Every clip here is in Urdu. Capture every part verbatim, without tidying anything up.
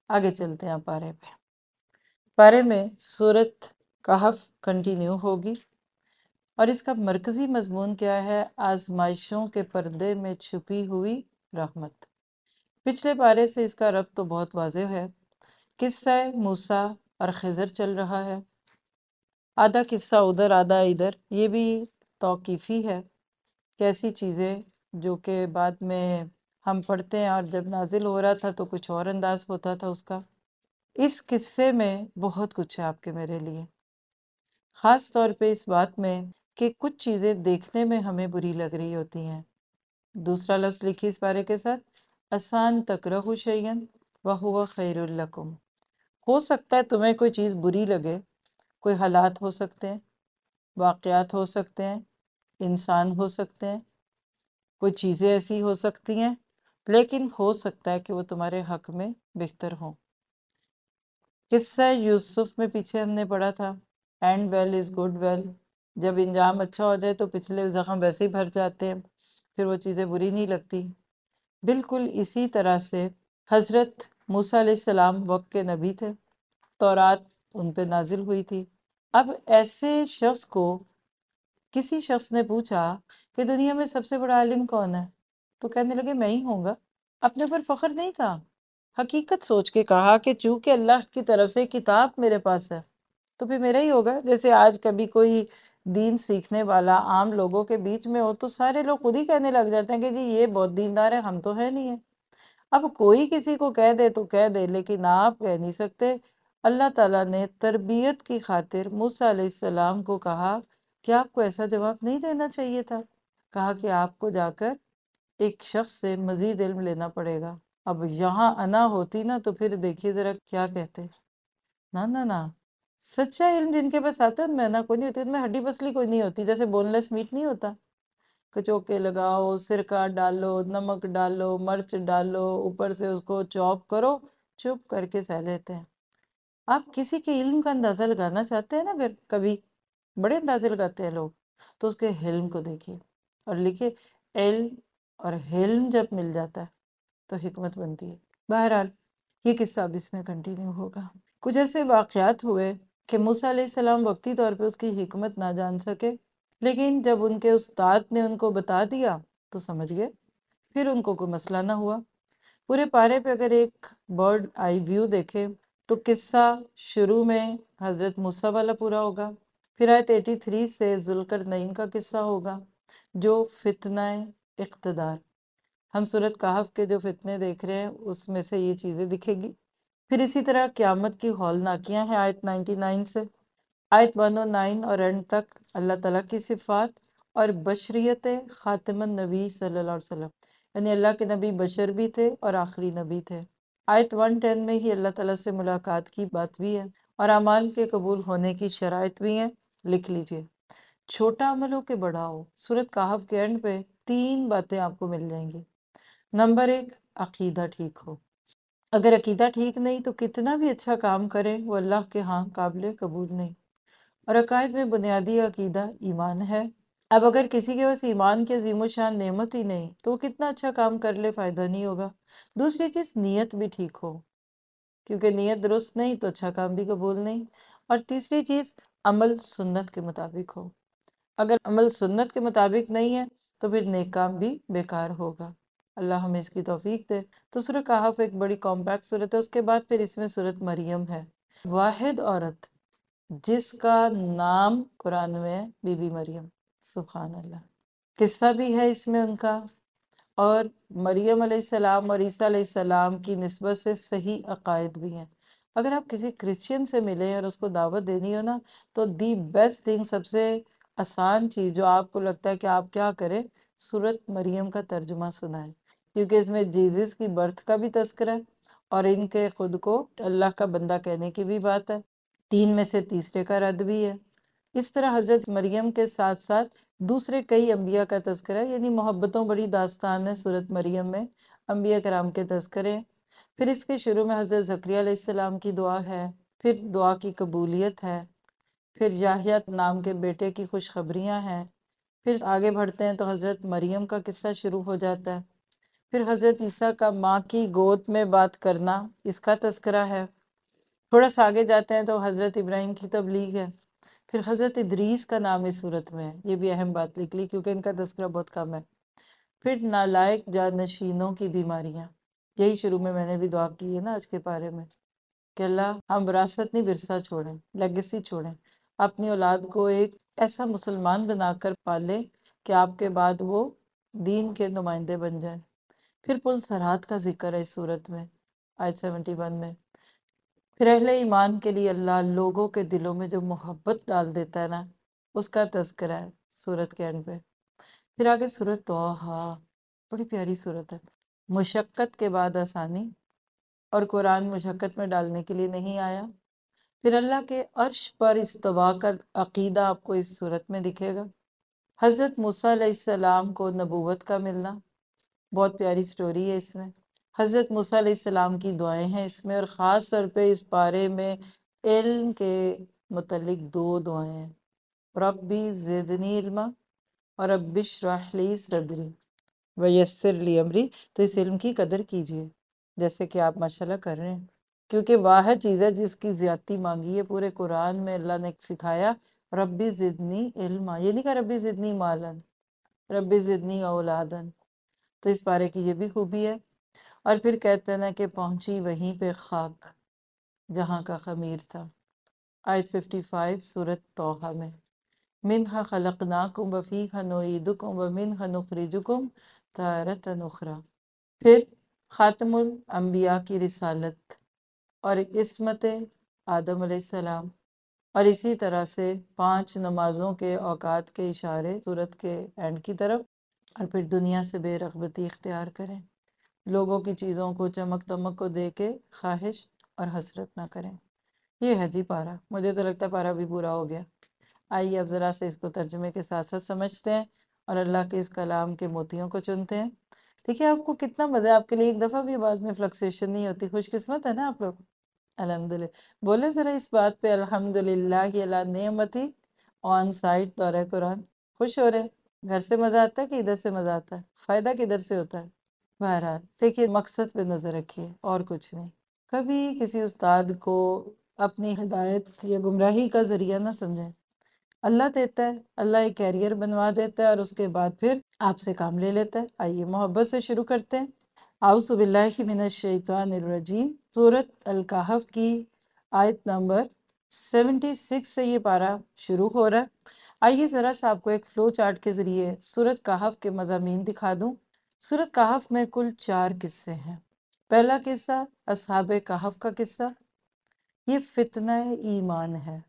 آگے چلتے ہیں پارے پہ۔ پارے میں سورت کہف کنٹینیو ہوگی اور اس کا مرکزی مضمون کیا ہے؟ آزمائشوں کے پردے میں چھپی ہوئی رحمت۔ پچھلے پارے سے اس کا ربط تو بہت واضح ہے۔ قصہ موسیٰ اور خضر چل رہا ہے، آدھا قصہ ادھر آدھا ادھر۔ یہ بھی توقیفی ہے، کیسی چیزیں جو کہ بعد میں ہم پڑھتے ہیں اور جب نازل ہو رہا تھا تو کچھ اور انداز ہوتا تھا اس کا۔ اس قصے میں بہت کچھ ہے آپ کے میرے لیے، خاص طور پہ اس بات میں کہ کچھ چیزیں دیکھنے میں ہمیں بری لگ رہی ہوتی ہیں۔ دوسرا لفظ لکھی اس بارے کے ساتھ، آسان تکرہو شیئن وہو خیر لکم۔ ہو سکتا ہے تمہیں کوئی چیز بری لگے، کوئی حالات ہو سکتے ہیں، واقعات ہو سکتے ہیں، انسان ہو سکتے ہیں، کوئی چیزیں ایسی ہو سکتی ہیں، لیکن ہو سکتا ہے کہ وہ تمہارے حق میں بہتر ہوں۔ قصہ یوسف میں پیچھے ہم نے پڑھا تھا، end well is good well, جب انجام اچھا ہو جائے تو پچھلے زخم ویسے ہی بھر جاتے ہیں، پھر وہ چیزیں بری نہیں لگتی۔ بالکل اسی طرح سے حضرت موسیٰ علیہ السلام وقت کے نبی تھے، تورات ان پہ نازل ہوئی تھی۔ اب ایسے شخص کو کسی شخص نے پوچھا کہ دنیا میں سب سے بڑا عالم کون ہے، تو کہنے لگے میں ہی ہوں گا۔ اپنے پر فخر نہیں تھا، حقیقت سوچ کے کہا کہ چونکہ اللہ کی طرف سے کتاب میرے پاس ہے تو پھر میرا ہی ہوگا۔ جیسے آج کبھی کوئی دین سیکھنے والا عام لوگوں کے بیچ میں ہو تو سارے لوگ خود ہی کہنے لگ جاتے ہیں کہ جی یہ بہت دیندار ہے، ہم تو ہے نہیں ہے۔ اب کوئی کسی کو کہہ دے تو کہہ دے، لیکن آپ کہہ نہیں سکتے۔ اللہ تعالیٰ نے تربیت کی خاطر موسیٰ علیہ السلام کو کہا کہ آپ کو ایسا جواب نہیں دینا چاہیے تھا، کہا کہ آپ کو جا کر ایک شخص سے مزید علم لینا پڑے گا۔ اب یہاں انا ہوتی نا تو پھر دیکھیے ذرا کیا کہتے، نہ نہ نہ، سچا علم جن کے پاس آتا ہے ان میں انا کوئی نہیں ہوتی، ان میں ہڈی پسلی کوئی نہیں ہوتی، جیسے بون لیس میٹ نہیں ہوتا، کچوکے لگاؤ، سرکہ ڈالو، نمک ڈالو، مرچ ڈالو، اوپر سے اس کو چاپ کرو، چپ کر کے سہ لیتے ہیں۔ آپ کسی کے علم کا اندازہ لگانا چاہتے ہیں نا، اگر کبھی بڑے اندازے لگاتے ہیں لوگ، تو اس کے حلم کو دیکھیے اور لکھیے، علم اور حلم جب مل جاتا ہے تو حکمت بنتی ہے۔ بہرحال یہ قصہ اب اس میں کنٹینیو ہوگا۔ کچھ ایسے واقعات ہوئے کہ موسیٰ علیہ السلام وقتی طور پہ اس کی حکمت نہ جان سکے، لیکن جب ان کے استاد نے ان کو بتا دیا تو سمجھ گئے، پھر ان کو کوئی مسئلہ نہ ہوا۔ پورے پارے پہ اگر ایک برڈ آئی ویو دیکھیں تو قصہ شروع میں حضرت موسیٰ والا پورا ہوگا، پھر آیت تراسی سے ذوالقرنین کا قصہ ہوگا جو فتنہ اقتدار، ہم سورت کہف کے جو فتنے دیکھ رہے ہیں اس میں سے یہ چیزیں دکھے گی۔ پھر اسی طرح قیامت کی ہولناکیاں ہیں آیت ننانوے سے آیت ایک سو نو اور اینڈ تک اللہ تعالیٰ کی صفات اور بشریت خاتم النبی صلی اللہ علیہ وسلم، یعنی اللہ کے نبی بشر بھی تھے اور آخری نبی تھے۔ آیت ایک سو دس میں ہی اللہ تعالیٰ سے ملاقات کی بات بھی ہے اور اعمال کے قبول ہونے کی شرائط بھی ہیں، لکھ لیجئے۔ چھوٹا عمل ہو کہ بڑا ہو، سورت کہف کے اینڈ پہ تین باتیں آپ کو مل جائیں گی۔ نمبر ایک، عقیدہ ٹھیک ہو۔ اگر عقیدہ ٹھیک نہیں تو کتنا بھی اچھا کام کریں وہ اللہ کے ہاں قابل قبول نہیں، اور عقائد میں بنیادی عقیدہ ایمان ہے۔ اب اگر کسی کے پاس ایمان کی عظیم و شان نعمت ہی نہیں تو وہ کتنا اچھا کام کر لے فائدہ نہیں ہوگا۔ دوسری چیز، نیت بھی ٹھیک ہو، کیونکہ نیت درست نہیں تو اچھا کام بھی قبول نہیں۔ اور تیسری چیز، عمل سنت کے مطابق ہو، اگر عمل سنت کے مطابق نہیں ہے تو پھر نیک کام بھی بیکار ہوگا۔ اللہ ہمیں اس کی توفیق دے۔ تو سورہ کہف ایک بڑی کمپیکٹ سورت ہے، اس کے بعد پھر اس میں سورت مریم ہے، واحد عورت جس کا نام قرآن میں ہے بی بی مریم، سبحان اللہ۔ قصہ بھی ہے اس میں ان کا، اور مریم علیہ السلام اور عیسیٰ علیہ السلام کی نسبت سے صحیح عقائد بھی ہیں۔ اگر آپ کسی کرسچین سے ملیں اور اس کو دعوت دینی ہو نا تو دی بیسٹ تھنگ، سب سے آسان چیز جو آپ کو لگتا ہے کہ آپ کیا کریں، سورت مریم کا ترجمہ سنائیں، کیونکہ اس میں جیزس کی برتھ کا بھی تذکرہ ہے اور ان کے خود کو اللہ کا بندہ کہنے کی بھی بات ہے، تین میں سے تیسرے کا رد بھی ہے۔ اس طرح حضرت مریم کے ساتھ ساتھ دوسرے کئی انبیاء کا تذکرہ ہے، یعنی محبتوں بڑی داستان ہے سورت مریم میں، انبیاء کرام کے تذکرے ہیں۔ پھر اس کے شروع میں حضرت زکریا علیہ السلام کی دعا ہے، پھر دعا کی قبولیت ہے، پھر یحییٰ نام کے بیٹے کی خوشخبریاں ہیں، پھر آگے بڑھتے ہیں تو حضرت مریم کا قصہ شروع ہو جاتا ہے۔ پھر حضرت عیسیٰ کا ماں کی گود میں بات کرنا، اس کا تذکرہ ہے۔ تھوڑا سا آگے جاتے ہیں تو حضرت ابراہیم کی تبلیغ ہے۔ پھر حضرت ادریس کا نام اس صورت میں ہے، یہ بھی اہم بات لکھ لی کیونکہ ان کا تذکرہ بہت کم ہے۔ پھر نالائق جانشینوں کی بیماریاں، یہی شروع میں میں نے بھی دعا کی ہے نا آج کے پارے میں کہ اللہ ہم وراثت نہیں ورثہ چھوڑیں، لیگیسی چھوڑیں، اپنی اولاد کو ایک ایسا مسلمان بنا کر پالیں کہ آپ کے بعد وہ دین کے نمائندے بن جائیں۔ پھر پل صراط کا ذکر ہے اس صورت میں، آیت سیونٹی ون میں۔ پھر اہل ایمان کے لیے اللہ لوگوں کے دلوں میں جو محبت ڈال دیتا ہے نا، اس کا تذکرہ ہے سورت کے اینڈ پہ۔ پھر آگے سورت طٰہٰ، بڑی پیاری سورت ہے۔ مشقت کے بعد آسانی، اور قرآن مشقت میں ڈالنے کے لیے نہیں آیا۔ پھر اللہ کے عرش پر استوا کا عقیدہ آپ کو اس صورت میں دکھے گا۔ حضرت موسیٰ علیہ السلام کو نبوت کا ملنا، بہت پیاری سٹوری ہے اس میں۔ حضرت موسیٰ علیہ السلام کی دعائیں ہیں اس میں، اور خاص طور پہ اس پارے میں علم کے متعلق دو دعائیں ہیں، ربی زدنی علما اور رب اشرح لی صدری ویسر لی امری۔ تو اس علم کی قدر کیجئے جیسے کہ آپ ماشاءاللہ کر رہے ہیں، کیونکہ واحد چیز ہے جس کی زیادتی مانگی ہے پورے قرآن میں اللہ نے سکھایا، ربی زدنی علما، یہ نہیں کہا ربی زدنی مالن، ربی زدنی اولادن۔ تو اس پارے کی یہ بھی خوبی ہے۔ اور پھر کہتے ہیں کہ پہنچی وہیں پہ خاک جہاں کا خمیر تھا، آیت ففٹی فائیو سورت طٰہٰ میں، منہا خلقناکم وفیہا نعیدکم ومنہا نخرجکم تارۃ اخری۔ پھر خاتم الانبیاء کی رسالت اور عصمت آدم علیہ السلام، اور اسی طرح سے پانچ نمازوں کے اوقات کے اشارے سورت کے اینڈ کی طرف۔ اور پھر دنیا سے بے رغبتی اختیار کریں، لوگوں کی چیزوں کو چمک دمک کو دے کے خواہش اور حسرت نہ کریں۔ یہ ہے جی پارہ، مجھے تو لگتا ہے پارہ بھی پورا ہو گیا۔ آئیے اب ذرا سے اس کو ترجمے کے ساتھ ساتھ سمجھتے ہیں اور اللہ کے اس کلام کے موتیوں کو چنتے ہیں۔ دیکھیے آپ کو کتنا مزہ ہے، آپ کے لیے ایک دفعہ بھی آواز میں فلکسیشن نہیں ہوتی، خوش قسمت ہے نا آپ لوگ۔ الحمدللہ بولے ذرا اس بات پہ، الحمدللہ علی نعمتی آن سائٹ دورہ قرآن، خوش ہو رہے ہیں؟ گھر سے مزہ آتا ہے کہ ادھر سے مزہ آتا ہے؟ فائدہ کدھر سے ہوتا ہے؟ بہرحال دیکھیے مقصد پہ نظر رکھیے اور کچھ نہیں۔ کبھی کسی استاد کو اپنی ہدایت یا گمراہی کا ذریعہ نہ سمجھیں، اللہ دیتا ہے، اللہ ایک کیریئر بنوا دیتا ہے اور اس کے بعد پھر آپ سے کام لے لیتا ہے۔ آئیے محبت سے شروع کرتے ہیں۔ اعوذ باللہ من الشیطان الرجیم، سورت الکہف کی آیت نمبر سیونٹی سکس سے یہ پارہ شروع ہو رہا ہے۔ آئیے ذرا سا آپ کو ایک فلو چارٹ کے ذریعے سورت کہف کے مضامین دکھا دوں۔ سورت کہف میں کل چار قصے ہیں۔ پہلا قصہ اصحاب کہف کا قصہ، یہ فتنہ ایمان ہے،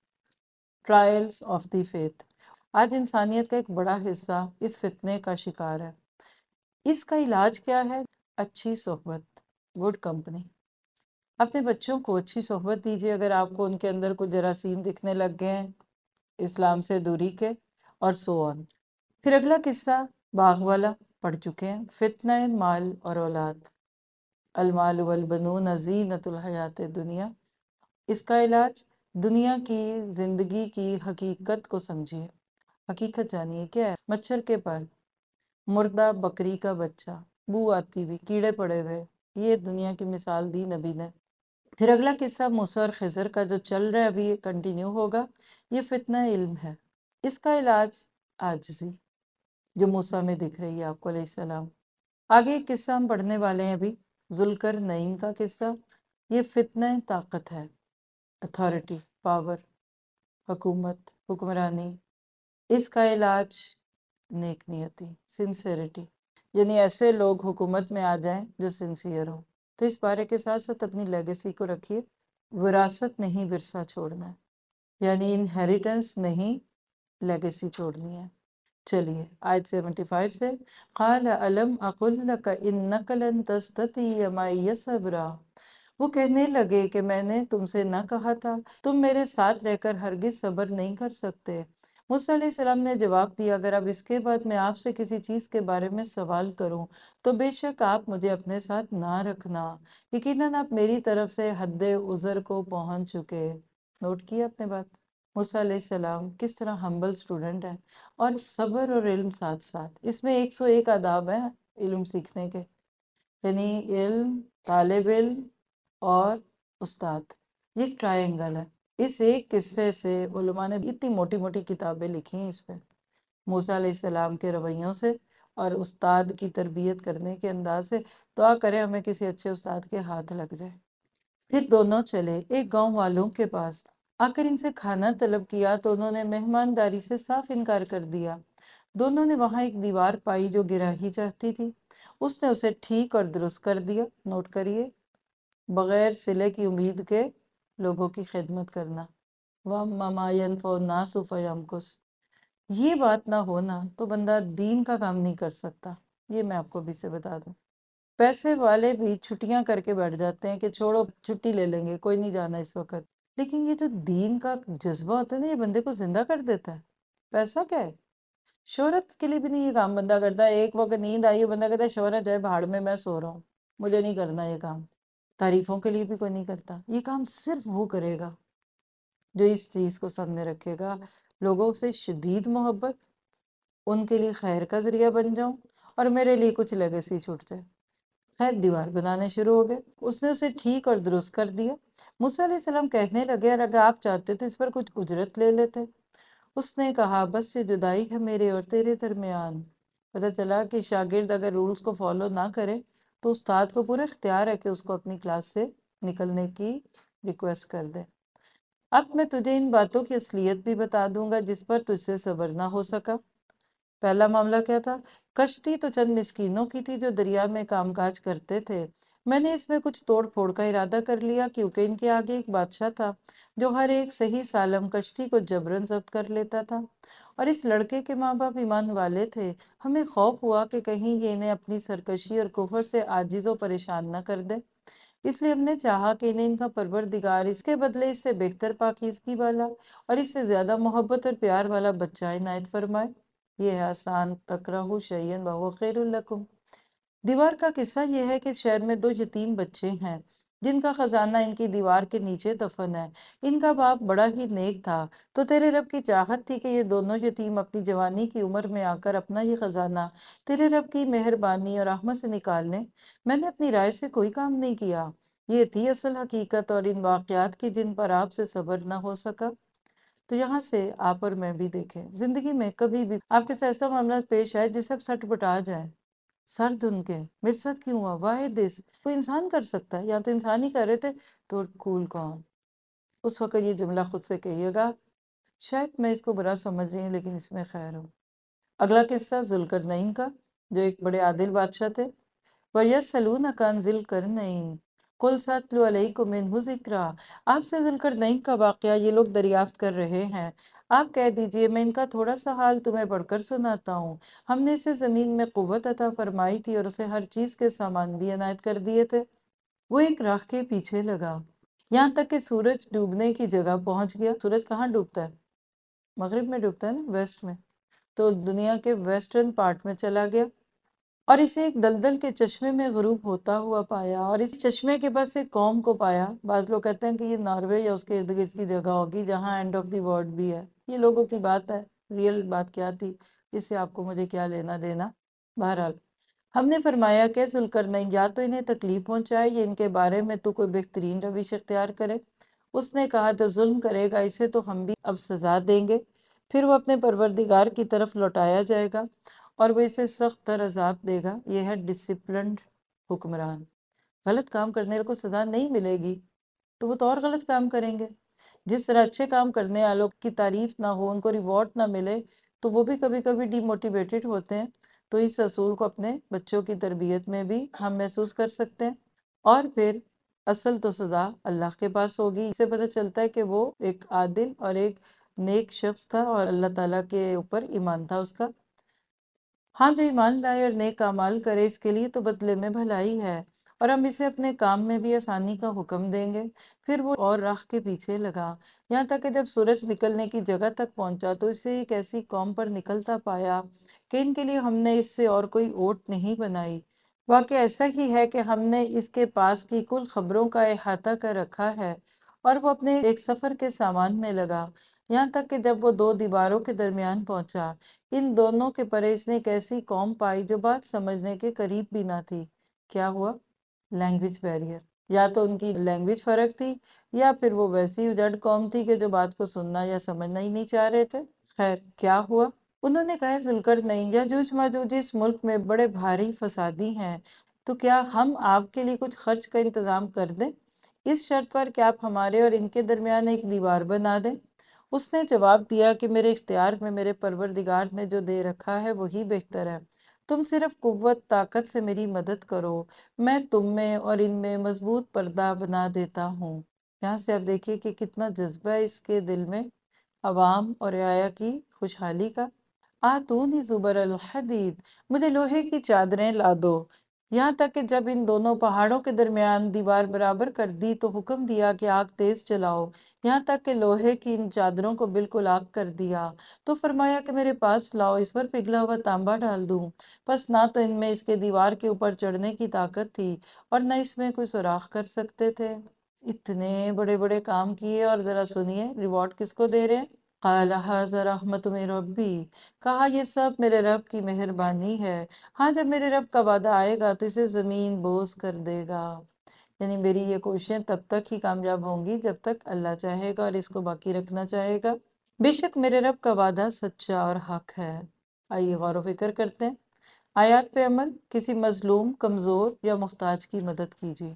ٹرائلز آف دی فیتھ۔ آج انسانیت کا ایک بڑا حصہ اس فتنے کا شکار ہے۔ اس کا علاج کیا ہے؟ اچھی صحبت، گڈ کمپنی۔ اپنے بچوں کو اچھی صحبت دیجیے اگر آپ کو ان کے اندر کچھ جراثیم دکھنے لگ گئے ہیں اسلام سے دوری کے، اور سو آن۔ پھر اگلا قصہ باغ والا پڑھ چکے ہیں، فتنہ مال اور اولاد، المال والبنون زینۃ الحیات الدنیا۔ اس کا علاج دنیا کی زندگی کی حقیقت کو سمجھیے، حقیقت جانیے کیا ہے؟ مچھر کے پر، مردہ بکری کا بچہ، بو آتی ہوئی، کیڑے پڑے ہوئے، یہ دنیا کی مثال دی نبی نے۔ پھر اگلا قصہ موسیٰ اور خضر کا جو چل رہا ہے، ابھی یہ کنٹینیو ہوگا، یہ فتنہ علم ہے۔ اس کا علاج عاجزی جو موسیٰ میں دکھ رہی ہے آپ کو علیہ السلام۔ آگے ایک قصہ ہم پڑھنے والے ہیں ابھی، ذوالقرنین کا قصہ، یہ فتنہ طاقت ہے، اتھارٹی، پاور، حکومت، حکمرانی۔ اس کا علاج نیک نیتی، سنسیریٹی، یعنی ایسے لوگ حکومت میں آ جائیں جو سنسیئر ہوں۔ تو اس بارے کے ساتھ ساتھ اپنی لیگیسی کو رکھیے، وراثت نہیں ورثہ چھوڑنا ہے، یعنی انہیریٹنس نہیں، لیگیسی چھوڑنی ہے۔ چلیے آیت سیونٹی فائیو سے، قال الم اقل لک انک لن تستطیع معی صبرا۔ وہ کہنے لگے کہ میں نے تم سے نہ کہا تھا تم میرے ساتھ رہ کر ہرگز صبر نہیں کر سکتے۔ موسیٰ علیہ السلام نے جواب دیا، اگر اب اس کے بعد میں آپ سے کسی چیز کے بارے میں سوال کروں تو بے شک آپ مجھے اپنے ساتھ نہ رکھنا، یقیناً آپ میری طرف سے حد عذر کو پہنچ چکے۔ نوٹ کیا اپنے بات؟ موسیٰ علیہ السلام کس طرح ہمبل سٹوڈنٹ ہے، اور صبر اور علم ساتھ ساتھ، اس میں ایک سو ایک آداب ہیں علم سیکھنے کے۔ یعنی علم، طالب علم اور استاد، یہ ایک ٹرائنگل ہے۔ اس ایک قصے سے علماء نے اتنی موٹی موٹی کتابیں لکھی ہیں اس پہ، موسیٰ علیہ السلام کے رویوں سے اور استاد کی تربیت کرنے کے انداز سے۔ دعا کریں ہمیں کسی اچھے استاد کے ہاتھ لگ جائے۔ پھر دونوں چلے ایک گاؤں والوں کے پاس، آ کر ان سے کھانا طلب کیا تو انہوں نے مہمانداری سے صاف انکار کر دیا۔ دونوں نے وہاں ایک دیوار پائی جو گرا ہی چاہتی تھی، اس نے اسے ٹھیک اور درست کر دیا۔ نوٹ کریے، بغیر صلے کی امید کے لوگوں کی خدمت کرنا۔ وَأَمَّا مَا يَنْفَعُ النَّاسُ فَيَمْكُثُ، یہ بات نہ ہونا تو بندہ دین کا کام نہیں کر سکتا۔ یہ میں آپ کو بھی سے بتا دوں، پیسے والے بھی چھٹیاں کر کے بیٹھ جاتے ہیں کہ چھوڑو چھٹی لے لیں گے، کوئی نہیں جانا اس وقت، لیکن یہ جو دین کا جذبہ ہوتا ہے نا، یہ بندے کو زندہ کر دیتا ہے۔ پیسہ کیا ہے؟ شہرت کے لیے بھی نہیں یہ کام بندہ کرتا۔ ایک وقت نیند آئی ہے، بندہ کہتا ہے شہرت ہے بھاڑ میں، میں سو رہا ہوں، مجھے نہیں کرنا یہ کام۔ تعریفوں کے لیے بھی کوئی نہیں کرتا۔ یہ کام صرف وہ کرے گا جو اس چیز کو سامنے رکھے گا، لوگوں سے شدید محبت، ان کے لیے خیر کا ذریعہ بن جاؤں اور میرے لیے کچھ لیگیسی چھوٹ جائے۔ خیر دیوار بنانے شروع ہو گئے، اس نے اسے ٹھیک اور درست کر دیا۔ موسیٰ علیہ السلام کہنے لگے، اور اگر آپ چاہتے تو اس پر کچھ اجرت لے لیتے۔ اس نے کہا، بس یہ جدائی ہے میرے اور تیرے درمیان۔ پتہ چلا کہ شاگرد اگر رولز کو فالو نہ کرے تو استاد کو پورا اختیار ہے کہ اس کو اپنی کلاس سے نکلنے کی ریکویسٹ کر دے۔ اب میں تجھے ان باتوں کی اصلیت بھی بتا دوں گا جس پر تجھ سے صبر نہ ہو سکا۔ پہلا معاملہ کیا تھا؟ کشتی تو چند مسکینوں کی تھی جو دریا میں کام کاج کرتے تھے۔ میں نے اس میں کچھ توڑ پھوڑ کا ارادہ کر لیا کیونکہ ان کے آگے ایک بادشاہ تھا جو ہر ایک صحیح سالم کشتی کو جبراً ضبط کر لیتا تھا، اور اس لڑکے کے ماں باپ ایمان والے تھے۔ ہمیں خوف ہوا کہ کہیں یہ انہیں اپنی سرکشی اور کفر سے عاجز و پریشان نہ کر دے، اس لیے ہم نے چاہا کہ انہیں ان کا پروردگار اس کے بدلے اس سے بہتر پاکیزگی والا اور اس سے زیادہ محبت اور پیار والا بچہ عنایت فرمائے۔ یہ ہے آسان، تکرہوا شیئا وہو خیر لکم۔ دیوار کا قصہ یہ ہے کہ شہر میں دو یتیم بچے ہیں جن کا خزانہ ان کی دیوار کے نیچے دفن ہے۔ ان کا باپ بڑا ہی نیک تھا، تو تیرے رب کی چاہت تھی کہ یہ دونوں یتیم اپنی جوانی کی عمر میں آ کر اپنا یہ خزانہ تیرے رب کی مہربانی اور رحمت سے نکال لیں۔ میں نے اپنی رائے سے کوئی کام نہیں کیا۔ یہ تھی اصل حقیقت اور ان واقعات کی جن پر آپ سے صبر نہ ہو سکا۔ تو یہاں سے آپ اور میں بھی دیکھیں، زندگی میں کبھی بھی آپ کے ساتھ ایسا معاملہ پیش آئے جس سے آپ سٹ پٹا جائیں، سر دھن کے میرے ساتھ کیوں ہوا، وائی دس، کوئی انسان کر سکتا ہے یا تو انسان ہی کر رہے تھے تو کول کون، اس وقت یہ جملہ خود سے کہیے گا، شاید میں اس کو برا سمجھ رہی ہوں لیکن اس میں خیر ہو۔ اگلا قصہ ذوالقرنین کا، جو ایک بڑے عادل بادشاہ تھے۔ وَيَسْأَلُونَكَ عَنْ ذِي الْقَرْنَيْنِ قُلْ سَأَتْلُو عَلَيْكُم مِّنْهُ ذِكْرًا۔ آپ سے ذوالقرنین کا واقعہ یہ لوگ دریافت کر رہے ہیں، آپ کہہ دیجئے میں ان کا تھوڑا سا حال تمہیں پڑھ کر سناتا ہوں۔ ہم نے اسے زمین میں قوت عطا فرمائی تھی اور اسے ہر چیز کے سامان بھی عنایت کر دیے تھے۔ وہ ایک راہ کے پیچھے لگا یہاں تک کہ سورج ڈوبنے کی جگہ پہنچ گیا۔ سورج کہاں ڈوبتا ہے؟ مغرب میں ڈوبتا ہے نا، ویسٹ میں، تو دنیا کے ویسٹرن پارٹ میں چلا گیا اور اسے ایک دلدل کے چشمے میں غروب ہوتا ہوا پایا، اور اس چشمے کے پاس ایک قوم کو پایا۔ بعض لوگ کہتے ہیں کہ یہ ناروے یا اس کے ارد گرد کی جگہ ہوگی جہاں اینڈ آف دی ورلڈ بھی ہے، یہ لوگوں کی بات ہے، ریئل بات کیا تھی اس سے آپ کو مجھے کیا لینا دینا۔ بہرحال ہم نے فرمایا کہ ذوالقرنین یا تو انہیں تکلیف پہنچائے یا ان کے بارے میں تو کوئی بہترین روش اختیار کرے۔ اس نے کہا جو ظلم کرے گا اسے تو ہم بھی اب سزا دیں گے، پھر وہ اپنے پروردگار کی طرف لوٹایا جائے گا اور وہ اسے سخت تر عذاب دے گا۔ یہ ہے ڈسپلنڈ حکمران۔ غلط کام کرنے کو سزا نہیں ملے گی تو وہ تو اور غلط کام کریں گے۔ جس طرح اچھے کام کرنے والوں کی تعریف نہ ہو، ان کو ریوارڈ نہ ملے تو وہ بھی کبھی کبھی ڈی موٹیویٹڈ ہوتے ہیں۔ تو اس اصول کو اپنے بچوں کی تربیت میں بھی ہم محسوس کر سکتے ہیں۔ اور پھر اصل تو سزا اللہ کے پاس ہوگی۔ اس سے پتہ چلتا ہے کہ وہ ایک عادل اور ایک نیک شخص تھا اور اللہ تعالیٰ کے اوپر ایمان تھا اس کا۔ ہاں جو ایمان لائے اور نیک اعمال کرے اس کے لیے تو بدلے میں بھلائی ہے، اور ہم اسے اپنے کام میں بھی آسانی کا حکم دیں گے۔ پھر وہ اور راہ کے پیچھے لگا یہاں تک کہ جب سورج نکلنے کی جگہ تک پہنچا تو اسے ایک ایسی قوم پر نکلتا پایا کہ ان کے لیے ہم نے اس سے اور کوئی اوٹ نہیں بنائی۔ واقعہ ایسا ہی ہے کہ ہم نے اس کے پاس کی کل خبروں کا احاطہ کر رکھا ہے، اور وہ اپنے ایک سفر کے سامان میں لگا یہاں تک کہ جب وہ دو دیواروں کے درمیان پہنچا، ان دونوں کے پرے اس نے ایک ایسی قوم پائی جو بات سمجھنے کے قریب بھی نہ تھی۔ کیا ہوا؟ Language barrier. یا تو ان کی لینگویج فرق تھی یا پھر وہ ویسی جڑ قوم تھی کہ جو بات کو سننا یا سمجھنا ہی نہیں چاہ رہے تھے. خیر کیا ہوا؟ انہوں نے کہا ذوالقرنین یاجوج ماجوج اس ملک میں بڑے بھاری فسادی ہیں، تو کیا ہم آپ کے لیے کچھ خرچ کا انتظام کر دیں، اس شرط پر کہ آپ ہمارے اور ان کے درمیان ایک دیوار بنا دیں. اس نے جواب دیا کہ میرے اختیار میں میرے پروردگار نے جو دے رکھا ہے وہی بہتر ہے. تم صرف قوت طاقت سے میری مدد کرو، میں تم میں اور ان میں مضبوط پردہ بنا دیتا ہوں. یہاں سے آپ دیکھیے کہ کتنا جذبہ ہے اس کے دل میں عوام اور رعایا کی خوشحالی کا. آتونی زبر الحدید، مجھے لوہے کی چادریں لا دو. یہاں تک کہ جب ان دونوں پہاڑوں کے درمیان دیوار برابر کر دی تو حکم دیا کہ آگ تیز چلاؤ. یہاں تک کہ لوہے کی ان چادروں کو بالکل آگ کر دیا تو فرمایا کہ میرے پاس لاؤ، اس پر پگھلا ہوا تانبا ڈال دوں. بس نہ تو ان میں اس کے دیوار کے اوپر چڑھنے کی طاقت تھی اور نہ اس میں کوئی سوراخ کر سکتے تھے. اتنے بڑے بڑے کام کیے اور ذرا سنیے ریوارڈ کس کو دے رہے ہیں. قال ھذا رحمت من ربی، کہا یہ سب میرے رب کی مہربانی ہے. ہاں جب میرے رب کا وعدہ آئے گا تو اسے زمین بوس کر دے گا. یعنی میری یہ کوششیں تب تک ہی کامیاب ہوں گی جب تک اللہ چاہے گا اور اس کو باقی رکھنا چاہے گا. بے شک میرے رب کا وعدہ سچا اور حق ہے. آئیے غور و فکر کرتے ہیں. آیات پہ عمل. کسی مظلوم، کمزور یا محتاج کی مدد کیجیے.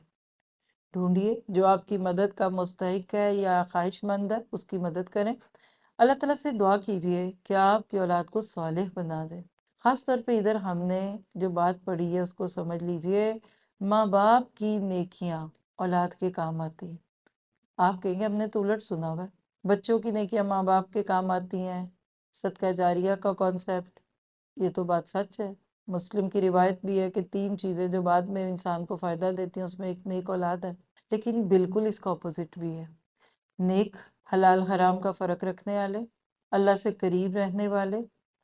ڈھونڈیے جو آپ کی مدد کا مستحق ہے یا خواہش مند ہے، اس کی مدد کریں. اللہ تعالیٰ سے دعا کیجیے کہ آپ کی اولاد کو صالح بنا دے. خاص طور پہ ادھر ہم نے جو بات پڑھی ہے اس کو سمجھ لیجیے. ماں باپ کی نیکیاں اولاد کے کام آتی ہیں. آپ کہیں گے ہم نے تو الٹ سنا ہوا ہے، بچوں کی نیکیاں ماں باپ کے کام آتی ہیں، صدقہ جاریہ کا کانسیپٹ. یہ تو بات سچ ہے. مسلم کی روایت بھی ہے کہ تین چیزیں جو بعد میں انسان کو فائدہ دیتی ہیں اس میں ایک نیک اولاد ہے. لیکن بالکل اس کا اپوزٹ بھی ہے. نیک حلال حرام کا فرق رکھنے والے، اللہ سے قریب رہنے والے،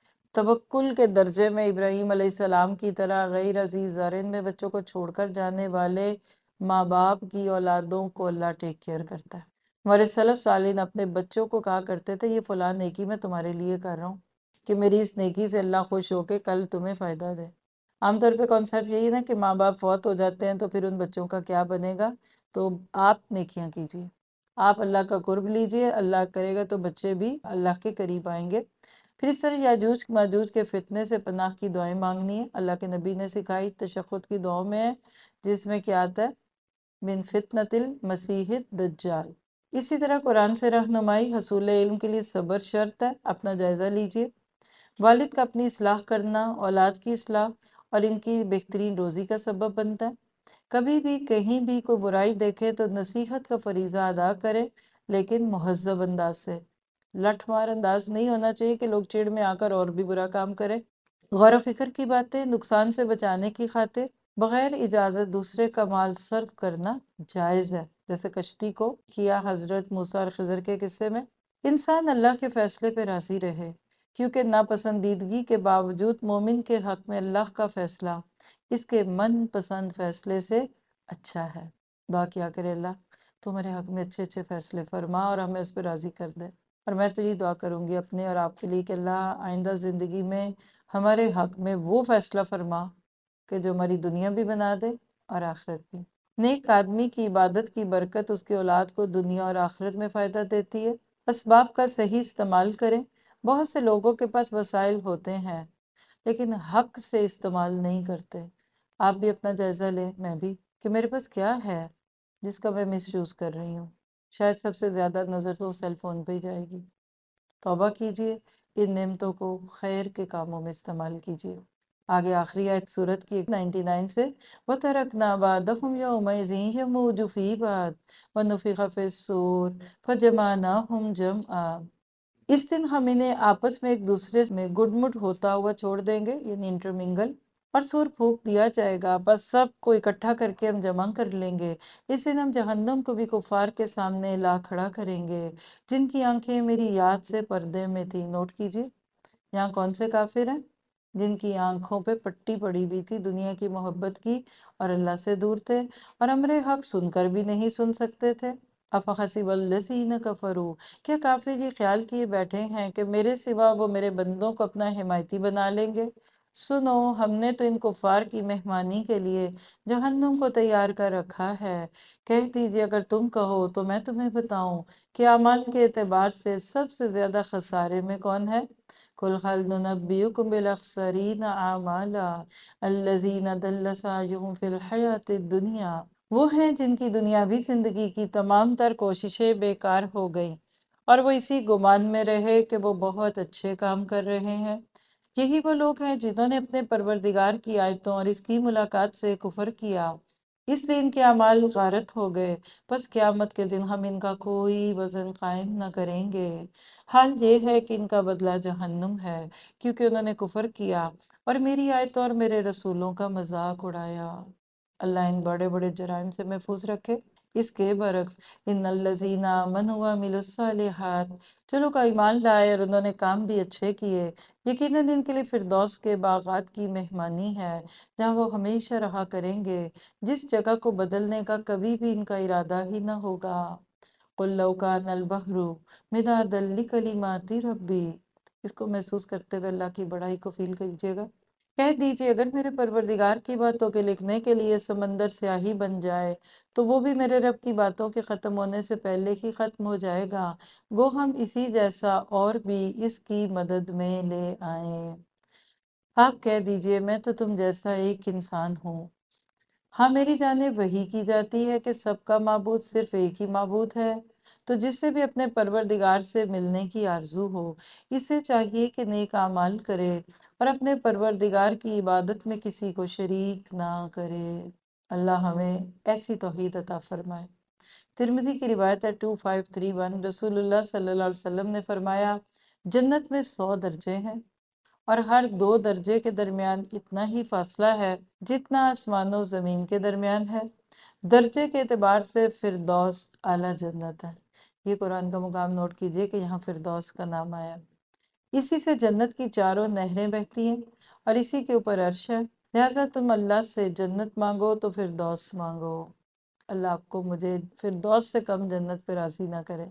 توکل کے درجے میں ابراہیم علیہ السلام کی طرح غیر عزیز زارن میں بچوں کو چھوڑ کر جانے والے ماں باپ کی اولادوں کو اللہ ٹیک کیئر کرتا ہے. ہمارے سلف صالحین اپنے بچوں کو کہا کرتے تھے یہ فلاں نیکی میں تمہارے لیے کر رہا ہوں کہ میری اس نیکی سے اللہ خوش ہو کے کل تمہیں فائدہ دے. عام طور پہ کانسیپٹ یہی نا کہ ماں باپ فوت ہو جاتے ہیں تو پھر ان بچوں کا کیا بنے گا. تو آپ نیکیاں کیجیے، آپ اللہ کا قرب لیجیے، اللہ کرے گا تو بچے بھی اللہ کے قریب آئیں گے. پھر اس طرح یاجوج ماجوج کے فتنے سے پناہ کی دعائیں مانگنی ہے. اللہ کے نبی نے سکھائی تشہد کی دعاؤں میں ہے، جس میں کیا آتا ہے من فتنة المسیح الدجال. اسی طرح قرآن سے رہنمائی. حصول علم کے لیے صبر شرط ہے، اپنا جائزہ لیجیے. والد کا اپنی اصلاح کرنا اولاد کی اصلاح اور ان کی بہترین روزی کا سبب بنتا ہے. کبھی بھی کہیں بھی کوئی برائی دیکھے تو نصیحت کا فریضہ ادا کرے، لیکن مہذب انداز سے. لٹھ مار انداز نہیں ہونا چاہیے کہ لوگ چڑ میں آ کر اور بھی برا کام کرے. غور و فکر کی باتیں. نقصان سے بچانے کی خاطر بغیر اجازت دوسرے کا مال صرف کرنا جائز ہے، جیسے کشتی کو کیا حضرت موسیٰ اور خضر کے قصے میں. انسان اللہ کے فیصلے پہ راضی رہے، کیونکہ ناپسندیدگی کے باوجود مومن کے حق میں اللہ کا فیصلہ اس کے من پسند فیصلے سے اچھا ہے. دعا کیا کرے اللہ تو ہمارے حق میں اچھے اچھے فیصلے فرما اور ہمیں اس پہ راضی کر دے. اور میں تو یہ دعا کروں گی اپنے اور آپ کے لیے کہ اللہ آئندہ زندگی میں ہمارے حق میں وہ فیصلہ فرما کہ جو ہماری دنیا بھی بنا دے اور آخرت بھی. نیک آدمی کی عبادت کی برکت اس کی اولاد کو دنیا اور آخرت میں فائدہ دیتی ہے. اسباب کا صحیح استعمال کریں. بہت سے لوگوں کے پاس وسائل ہوتے ہیں لیکن حق سے استعمال نہیں کرتے. آپ بھی اپنا جائزہ لیں، میں بھی، کہ میرے پاس کیا ہے جس کا میں مس یوز کر رہی ہوں. شاید سب سے زیادہ نظر تو سیل فون پہ ہی جائے گی. توبہ کیجیے، ان نعمتوں کو خیر کے کاموں میں استعمال کیجیے. آگے آخری آیت سورت کی نائنٹی نائن سے وَتَرَكْنَا بَعْدَهُمْ يَوْمَئِذٍ يَمُوجُ فِي بَعْضٍ وَنُفِخَ فِي الصُّورِ فَجَمَعْنَاهُمْ جَمْعًا. اس دن ہم انہیں آپس میں ایک دوسرے میں گڈ مڈ ہوتا ہوا چھوڑ دیں گے، یعنی انٹرمنگل، اور سور پھونک دیا جائے گا، بس سب کو اکٹھا کر کے ہم جمع کر لیں گے. اس دن ہم جہنم کو بھی کفار کے سامنے لا کھڑا کریں گے جن کی آنکھیں میری یاد سے پردے میں تھی. نوٹ کیجیے یہاں کون سے کافر ہیں؟ جن کی آنکھوں پہ پٹی پڑی ہوئی تھی دنیا کی محبت کی اور اللہ سے دور تھے اور امر حق سن کر بھی نہیں سن سکتے تھے. افحسب الذین کفروا، کیا کافر یہ خیال کیے بیٹھے ہیں کہ میرے سوا وہ میرے بندوں کو اپنا حمایتی بنا لیں گے؟ سنو، ہم نے تو ان کفار کی مہمانی کے لیے جہنم کو تیار کر رکھا ہے۔ کہہ دیجئے اگر تم کہو تو میں تمہیں بتاؤں کہ اعمال کے اعتبار سے سب سے زیادہ خسارے میں کون ہے؟ قُلْ هَلْ نُنَبِّئُكُمْ بِالْأَخْسَرِينَ أَعْمَالًا الَّذِينَ ضَلَّ سَعْيُهُمْ فِي الْحَيَاةِ الدُّنْيَا، وہ ہیں جن کی دنیاوی زندگی کی تمام تر کوششیں بیکار ہو گئیں اور وہ اسی گمان میں رہے کہ وہ بہت اچھے کام کر رہے ہیں۔ یہی وہ لوگ ہیں جنہوں نے اپنے پروردگار کی آیتوں اور اس کی ملاقات سے کفر کیا، اس لیے ان کے اعمال غارت ہو گئے، بس قیامت کے دن ہم ان کا کوئی وزن قائم نہ کریں گے۔ حال یہ ہے کہ ان کا بدلہ جہنم ہے، کیونکہ انہوں نے کفر کیا اور میری آیتوں اور میرے رسولوں کا مذاق اڑایا۔ اللہ ان بڑے بڑے جرائم سے محفوظ رکھے۔ اس کے برعکس ان الذین آمنوا وعملوا الصالحات، جو لوگ ایمان لائے اور انہوں نے کام بھی اچھے کیے، یقیناً ان کے لیے فردوس کے باغات کی مہمانی ہے، جہاں وہ ہمیشہ رہا کریں گے، جس جگہ کو بدلنے کا کبھی بھی ان کا ارادہ ہی نہ ہوگا۔ قُلْ لَوْ كَانَ الْبَحْرُ مِدَادًا لِكَلِمَاتِ رَبِّي، اس کو محسوس کرتے ہوئے اللہ کی بڑائی کو فیل کیجیے گا۔ کہہ دیجئے اگر میرے پروردگار کی باتوں کے لکھنے کے لیے سمندر سیاہی بن جائے تو وہ بھی میرے رب کی باتوں کے ختم ہونے سے پہلے ہی ختم ہو جائے گا، گو ہم اسی جیسا اور بھی اس کی مدد میں لے آئیں۔ آپ کہہ دیجئے میں تو تم جیسا ایک انسان ہوں۔ ہاں، میری جانب وحی کی جاتی ہے کہ سب کا معبود صرف ایک ہی معبود ہے، تو جس سے بھی اپنے پروردگار سے ملنے کی آرزو ہو، اسے چاہیے کہ نیک اعمال کرے اور اپنے پروردگار کی عبادت میں کسی کو شریک نہ کرے۔ اللہ ہمیں ایسی توحید عطا فرمائے۔ ترمذی کی روایت ہے ٹو فائیو تھری ون، رسول اللہ صلی اللہ علیہ وسلم نے فرمایا، جنت میں سو درجے ہیں اور ہر دو درجے کے درمیان اتنا ہی فاصلہ ہے جتنا آسمان و زمین کے درمیان ہے۔ درجے کے اعتبار سے فردوس اعلیٰ جنت ہے۔ یہ قرآن کا مقام نوٹ کیجئے کہ یہاں فردوس کا نام آیا۔ اسی سے جنت کی چاروں نہریں بہتی ہیں اور اسی کے اوپر عرش ہے، لہٰذا تم اللہ سے جنت مانگو تو فردوس مانگو۔ اللہ آپ کو مجھے فردوس سے کم جنت پہ راضی نہ کرے۔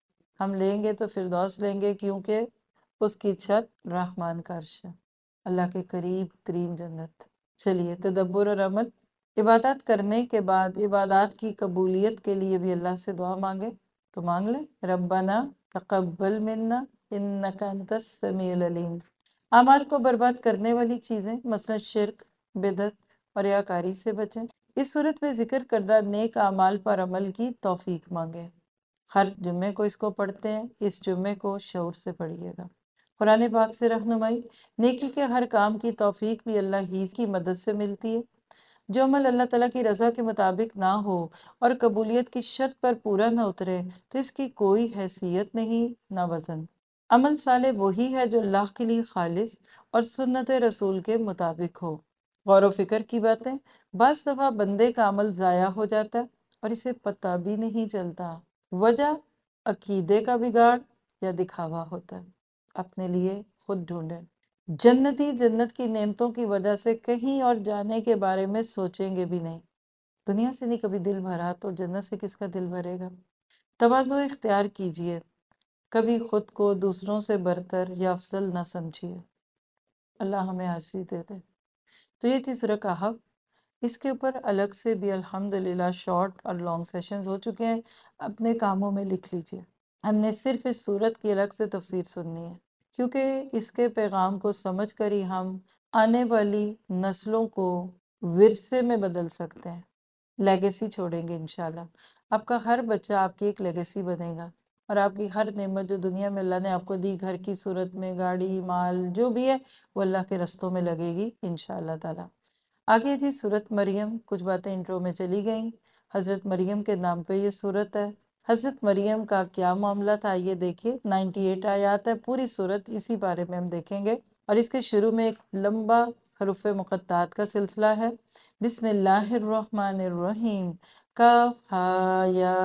ہم لیں گے تو فردوس لیں گے، کیونکہ اس کی چھت رحمان کا عرش ہے، اللہ کے قریب ترین جنت۔ چلیے، تدبر اور عمل۔ عبادات کرنے کے بعد عبادات کی قبولیت کے لیے بھی اللہ سے دعا مانگے تو مانگ لیں، ربنا تقبل منا انک انت السمیع العلیم۔ اعمال کو برباد کرنے والی چیزیں مثلا شرک، بدعت اور ریاکاری سے بچیں۔ اس صورت میں ذکر کردہ نیک اعمال پر عمل کی توفیق مانگیں۔ ہر جمعے کو اس کو پڑھتے ہیں، اس جمعے کو شعور سے پڑھیے گا۔ قرآن پاک سے رہنمائی۔ نیکی کے ہر کام کی توفیق بھی اللہ ہی کی مدد سے ملتی ہے۔ جو عمل اللہ تعالیٰ کی رضا کے مطابق نہ ہو اور قبولیت کی شرط پر پورا نہ اترے تو اس کی کوئی حیثیت نہیں، نہ وزن۔ عمل صالح وہی ہے جو اللہ کے لیے خالص اور سنت رسول کے مطابق ہو۔ غور و فکر کی باتیں، بعض دفعہ بندے کا عمل ضائع ہو جاتا ہے اور اسے پتہ بھی نہیں چلتا۔ وجہ عقیدے کا بگاڑ یا دکھاوا ہوتا ہے۔ اپنے لیے خود ڈھونڈیں۔ جنتی جنت کی نعمتوں کی وجہ سے کہیں اور جانے کے بارے میں سوچیں گے بھی نہیں۔ دنیا سے نہیں کبھی دل بھرا تو جنت سے کس کا دل بھرے گا؟ تواضع اختیار کیجئے، کبھی خود کو دوسروں سے برتر یا افضل نہ سمجھیے۔ اللہ ہمیں عاجزی دے دے۔ تو یہ تھی سورہ کہف۔ اس کے اوپر الگ سے بھی الحمدللہ شارٹ اور لانگ سیشنز ہو چکے ہیں، اپنے کاموں میں لکھ لیجئے۔ ہم نے صرف اس سورت کی الگ سے تفسیر سننی ہے، کیونکہ اس کے پیغام کو سمجھ کر ہی ہم آنے والی نسلوں کو ورثے میں بدل سکتے ہیں، لیگیسی چھوڑیں گے انشاءاللہ۔ آپ کا ہر بچہ آپ کی ایک لیگیسی بنے گا، اور آپ کی ہر نعمت جو دنیا میں اللہ نے آپ کو دی، گھر کی صورت میں، گاڑی، مال، جو بھی ہے، وہ اللہ کے رستوں میں لگے گی انشاءاللہ تعالیٰ۔ آگے جی سورت مریم، کچھ باتیں انٹرو میں چلی گئیں۔ حضرت مریم کے نام پہ یہ سورت ہے۔ حضرت مریم کا کیا معاملہ تھا یہ دیکھیے، نائنٹی ایٹ آیات ہے، پوری سورت اسی بارے میں ہم دیکھیں گے۔ اور اس کے شروع میں ایک لمبا حروف مقطعات کا سلسلہ ہے۔ بسم اللہ الرحمن الرحیم، کاف ہا یا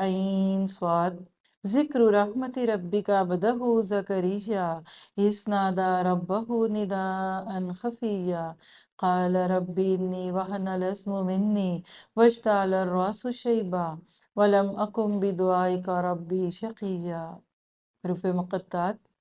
عین صاد، ذکر رحمت ربک عبدہ زکریا اذ نادی ربہ نداء خفیا قال رب انی وہن العظم منی واشتعل الرأس شیبا ولم اکن بدعائک ربی شقیا۔ حروف مقطعات۔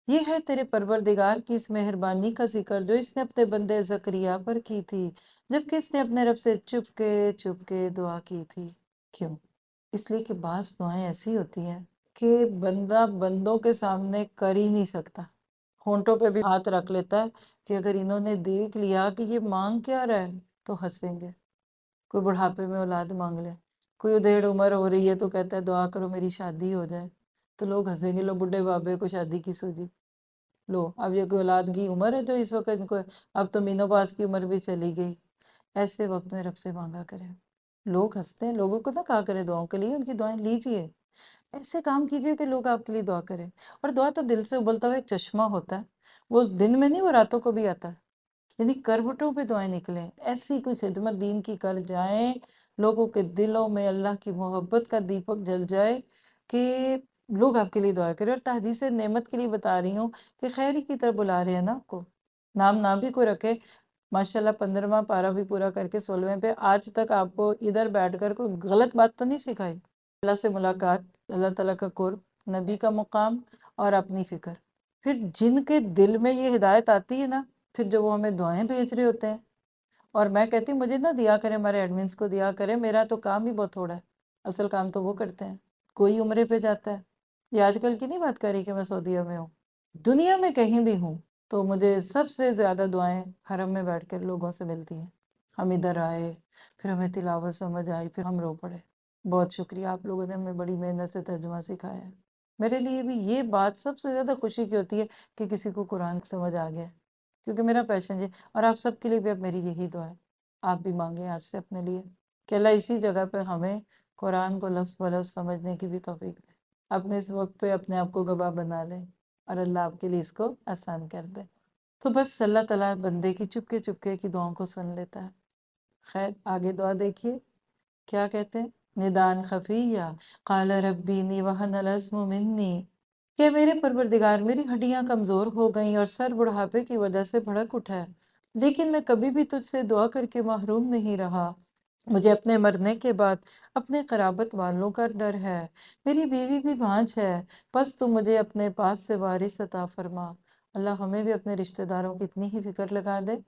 یہ ہے تیرے پروردگار کی اس مہربانی کا ذکر جو اس نے اپنے بندے زکریا پر کی تھی جبکہ اس نے اپنے رب سے چپ کے چپ کے دعا کی تھی۔ کیوں؟ اس لیے کہ بعض دعائیں ایسی ہوتی ہیں کہ بندہ بندوں کے سامنے کر ہی نہیں سکتا، ہونٹوں پہ بھی ہاتھ رکھ لیتا ہے کہ اگر انہوں نے دیکھ لیا کہ یہ مانگ کیا رہا ہے تو ہنسیں گے۔ کوئی بڑھاپے میں اولاد مانگ لے، کوئی ادھیڑ عمر ہو رہی ہے تو کہتا ہے دعا کرو میری شادی ہو جائے، تو لوگ ہنسیں گے، لو بڈھے بابے کو شادی کی سوجی، لو اب یہ کوئی اولاد کی عمر ہے جو اس وقت ان کو، اب تو مینو پاس کی عمر بھی چلی گئی۔ ایسے وقت میں رب سے مانگا کریں۔ لوگ ہنستے ہیں، لوگوں کو نہ کہا کرے دعاؤں کے لیے، ان کی دعائیں لیجئے، ایسے کام کیجئے کہ لوگ آپ کے لیے دعا کریں۔ اور دعا تو دل سے ابلتا ہوا ایک چشمہ ہوتا ہے، وہ دن میں نہیں، وہ راتوں کو بھی آتا ہے، یعنی کروٹوں پہ دعائیں نکلیں، ایسی کوئی خدمت دین کی کر جائیں، لوگوں کے دلوں میں اللہ کی محبت کا دیپک جل جائے کہ لوگ آپ کے لیے دعا کریں۔ اور تحدیث نعمت کے لیے بتا رہی ہوں کہ خیری کی طرف بلا رہے ہیں نا آپ کو، نام نہ بھی کوئی رکھے، ماشاءاللہ پندرہواں پارہ بھی پورا کر کے سولہویں پہ آج تک آپ کو ادھر بیٹھ کر کوئی غلط بات تو نہیں سکھائی۔ اللہ سے ملاقات، اللہ تعالیٰ کا قرب، نبی کا مقام اور اپنی فکر، پھر جن کے دل میں یہ ہدایت آتی ہے نا، پھر جو وہ ہمیں دعائیں بھیج رہے ہوتے ہیں، اور میں کہتی ہوں مجھے نہ دیا کریں، ہمارے ایڈمنس کو دیا کریں، میرا تو کام ہی بہت تھوڑا ہے، اصل کام تو وہ کرتے ہیں۔ کوئی عمرے پہ جاتا ہے، یہ آج کل کی نہیں بات کر رہی کہ میں سعودیہ میں ہوں، دنیا میں کہیں بھی ہوں تو مجھے سب سے زیادہ دعائیں حرم میں بیٹھ کر لوگوں سے ملتی ہیں۔ ہم ادھر آئے، پھر ہمیں تلاوت سمجھ آئی، پھر ہم رو پڑے، بہت شکریہ آپ لوگوں نے ہمیں بڑی محنت سے ترجمہ سکھایا ہے۔ میرے لیے بھی یہ بات سب سے زیادہ خوشی کی ہوتی ہے کہ کسی کو قرآن سمجھ آ گیا، کیونکہ میرا پیشن ہے، اور آپ سب کے لیے بھی اب میری یہی دعا ہے، آپ بھی مانگیں آج سے اپنے لیے کہ اللہ اسی جگہ پہ ہمیں قرآن کو لفظ بلفظ سمجھنے کی بھی توفیق دے، اپنے اس وقت پہ اپنے آپ کو گواہ بنا لیں اور اللہ آپ کے لیے اس کو آسان کر دے۔ تو بس اللہ تعالیٰ بندے کی چپکے چپکے کی دعاؤں کو سن لیتا ہے۔ خیر آگے دعا دیکھیے کیا کہتے ہیں، ندان خفیہ قال ربی انی وہن العظم منی، کہ میرے پروردگار میری ہڈیاں کمزور ہو گئیں اور سر بڑھاپے کی وجہ سے بھڑک اٹھا ہے، لیکن میں کبھی بھی تجھ سے دعا کر کے محروم نہیں رہا۔ مجھے اپنے مرنے کے بعد اپنے قرابت والوں کا ڈر ہے، میری بیوی بھی بھانج ہے، بس تو مجھے اپنے پاس سے وارث عطا فرما۔ اللہ ہمیں بھی اپنے رشتہ داروں کی اتنی ہی فکر لگا دے۔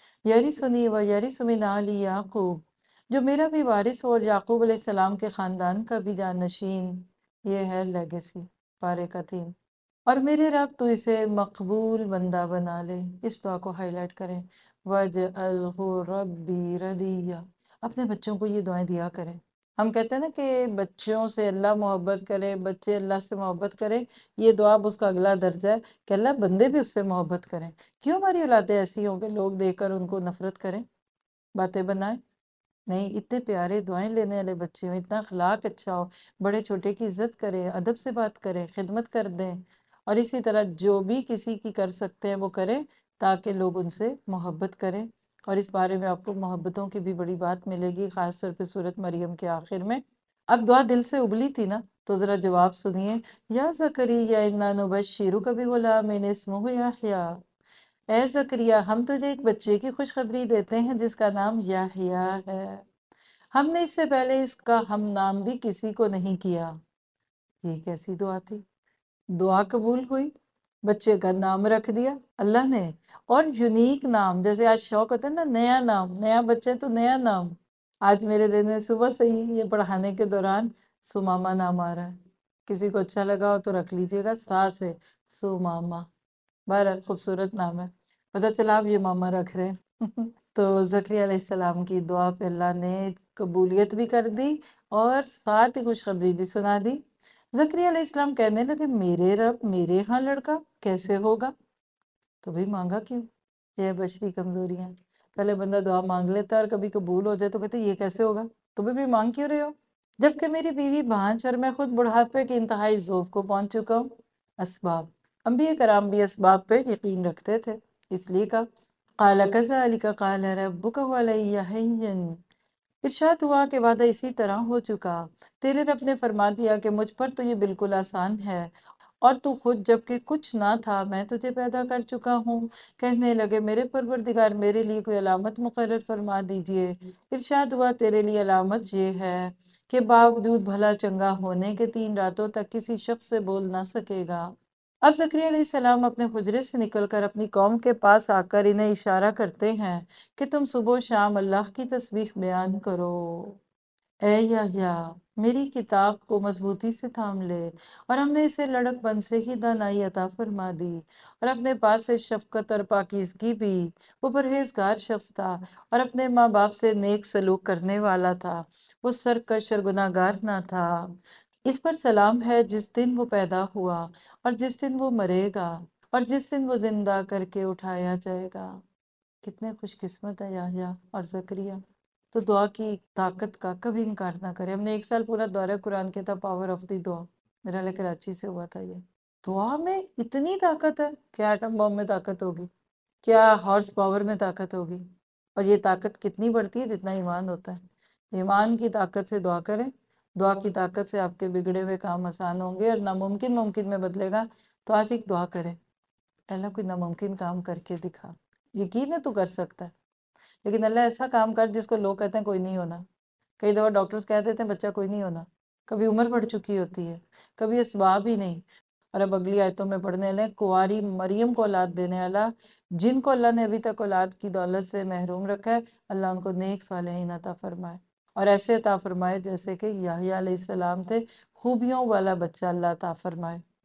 یرثنی و یرث من آل یعقوب، جو میرا بھی وارث ہو اور یعقوب علیہ السلام کے خاندان کا بھی جانشین۔ یہ ہے لیگیسی، پارے کا تھیم۔ اور میرے رب تو اسے مقبول بندہ بنا لے، اس دعا کو ہائی لائٹ کریں، وَجْعَلْهُ رَبِّي رَضِيًّا، اپنے بچوں کو یہ دعائیں دیا کریں۔ ہم کہتے ہیں نا کہ بچوں سے اللہ محبت کرے، بچے اللہ سے محبت کریں، یہ دعا اب اس کا اگلا درجہ ہے کہ اللہ بندے بھی اس سے محبت کریں۔ کیوں ہماری اولادیں ایسی ہوں کہ لوگ دیکھ کر ان کو نفرت کریں، باتیں بنائیں؟ نہیں، اتنے پیارے دعائیں لینے والے بچے ہوں، اتنا اخلاق اچھا ہو، بڑے چھوٹے کی عزت کرے، ادب سے بات کرے، خدمت کر دیں، اور اسی طرح جو بھی کسی کی کر سکتے ہیں وہ کریں تاکہ لوگ ان سے محبت کریں۔ اور اس بارے میں آپ کو محبتوں کی بھی بڑی بات ملے گی، خاص طور پہ سورۃ مریم کے آخر میں۔ اب دعا دل سے ابلی تھی نا، تو ذرا جواب سنیے، یا زکریا انا نبشرک بغلام اسمہ یحییٰ، اے زکریا ہم تجھے ایک بچے کی خوشخبری دیتے ہیں جس کا نام یحییٰ ہے، ہم نے اس سے پہلے اس کا ہم نام بھی کسی کو نہیں کیا۔ یہ کیسی دعا تھی؟ دعا قبول ہوئی، بچے کا نام رکھ دیا اللہ نے، اور یونیک نام، جیسے آج شوق ہوتا ہے نا نیا نام، نیا بچے تو نیا نام۔ آج میرے دن میں صبح سے ہی یہ پڑھانے کے دوران سماما نام آ رہا ہے، کسی کو اچھا لگا ہو تو رکھ لیجئے گا، سا سے سماما، بہرحال خوبصورت نام ہے، پتہ چلا آپ یہ ماما رکھ رہے ہیں۔ تو زکریا علیہ السلام کی دعا پہ اللہ نے قبولیت بھی کر دی اور ساتھ ہی خوشخبری بھی سنا دی۔ زکریا علیہ السلام کہنے لگے میرے رب میرے ہاں لڑکا کیسے ہوگا؟ تو بھئی مانگا کیوں؟ یہ بشری کمزوریاں، پہلے بندہ دعا مانگ لیتا ہے اور کبھی قبول ہو جائے تو کہتے یہ کیسے ہوگا؟ تو بھی مانگ کیوں رہے ہو؟ جبکہ میری بیوی بھانج اور میں خود بڑھاپے کے انتہائی ذوف کو پہنچ چکا ہوں۔ اسباب، انبیاء کرام بھی اسباب پہ یقین رکھتے تھے، اس لیے کہا قَالَ كَذَلِكَ قَالَ رَبُّكَ وَعَلَيَّ هَيِّنٌ، ارشاد ہوا کہ وعدہ اسی طرح ہو چکا، تیرے رب نے فرما دیا کہ مجھ پر تو یہ بالکل آسان ہے، اور تو خود جبکہ کچھ نہ تھا میں تجھے پیدا کر چکا ہوں۔ کہنے لگے میرے پروردگار میرے لیے کوئی علامت مقرر فرما دیجئے۔ ارشاد ہوا تیرے لیے علامت یہ ہے کہ باوجود بھلا چنگا ہونے کے تین راتوں تک کسی شخص سے بول نہ سکے گا۔ اب زکریا علیہ السلام اپنے حجرے سے نکل کر اپنی قوم کے پاس آ کر انہیں اشارہ کرتے ہیں کہ تم صبح و شام اللہ کی تسبیح بیان کرو۔ اے یحییٰ، میری کتاب کو مضبوطی سے تھام لے، اور ہم نے اسے لڑک پن سے ہی دانائی عطا فرما دی، اور اپنے پاس سے شفقت اور پاکیزگی بھی۔ وہ پرہیزگار شخص تھا اور اپنے ماں باپ سے نیک سلوک کرنے والا تھا، وہ سرکش اور گناہگار نہ تھا۔ اس پر سلام ہے جس دن وہ پیدا ہوا اور جس دن وہ مرے گا اور جس دن وہ زندہ کر کے اٹھایا جائے گا۔ کتنے خوش قسمت ہیں یحییٰ اور زکریا۔ تو دعا کی طاقت کا کبھی انکار نہ کرے۔ ہم نے ایک سال پورا دورہ قرآن کیا تھا، پاور آف دی دعا، میرا لے کراچی سے ہوا تھا یہ۔ دعا میں اتنی طاقت ہے کہ ایٹم بم میں طاقت ہوگی، کیا ہارس پاور میں طاقت ہوگی، اور یہ طاقت کتنی بڑھتی ہے جتنا ایمان ہوتا ہے۔ ایمان کی طاقت سے دعا کریں، دعا کی طاقت سے آپ کے بگڑے ہوئے کام آسان ہوں گے اور ناممکن ممکن میں بدلے گا۔ تو آج ایک دعا کریں، اللہ کوئی ناممکن کام کر کے دکھا، یقین ہے تو کر سکتا ہے، لیکن اللہ ایسا کام کر جس کو لوگ کہتے ہیں کوئی نہیں ہونا۔ کئی دفعہ ڈاکٹرز کہہ دیتے ہیں بچہ کوئی نہیں ہونا، کبھی عمر بڑھ چکی ہوتی ہے، کبھی اسباب ہی نہیں۔ اور اب اگلی آیتوں میں پڑھنے لیں، کنواری مریم کو اولاد دینے والا، جن کو اللہ نے ابھی تک اولاد کی دولت سے محروم رکھا ہے، اللہ ان کو نیک صالحین عطا فرمائے، اور ایسے عطا فرمائے جیسے کہ یحییٰ علیہ السلام تھے، خوبیوں والا بچہ اللہ عطا فرمائے۔